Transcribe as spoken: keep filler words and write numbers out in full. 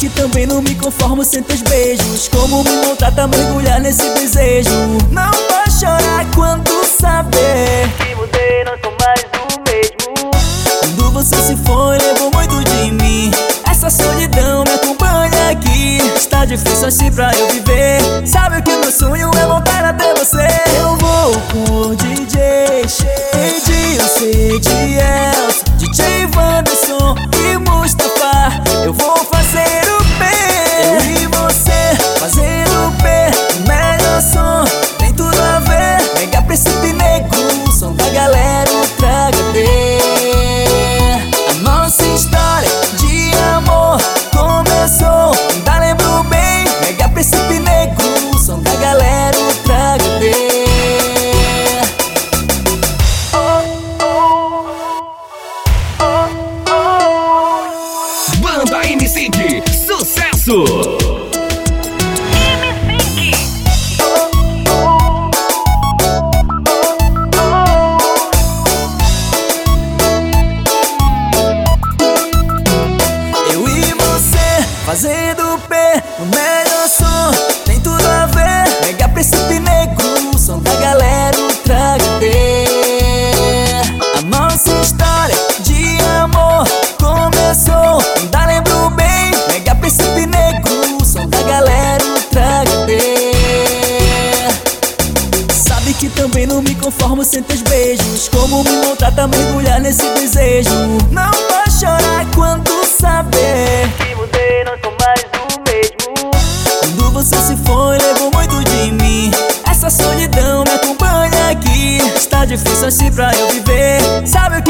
que também não me conformo sem teus beijos. Como me maltrata mergulhar nesse desejo. Não vai chorar quando saber que mudei, não sou mais o mesmo. Quando você se foi, levou muito de mim. Essa solidão me acompanha aqui. Está difícil assim pra eu viver. Sabe que o meu sonho é voltar até você. Eu vou com o D J Edilson, D Elson, D J Wanderson e Mustafa. Eu vou fazer o P, eu e você fazendo o P. O melhor som, tem tudo a ver. Mega Príncipe Negro, som da galera Ultra H D. A nossa história de amor começou, ainda lembro bem. Mega Príncipe Negro, som da galera Ultra H D. Banda M cinco, sucesso! Fazendo o P, o melhor som, tem tudo a ver. Mega Príncipe Negro, som da galera Ultra H D. A nossa história de amor começou, ainda lembro bem. Mega Príncipe Negro, som da galera Ultra H D. Sabe que também não me conformo sem teus beijos. Como me maltrata mergulhar nesse desejo. Não vai chorar quando saber que mudei, não sou mais o mesmo. Quando você se foi, levou muito de mim. Essa solidão me acompanha aqui. Está difícil assim pra eu viver. Sabe o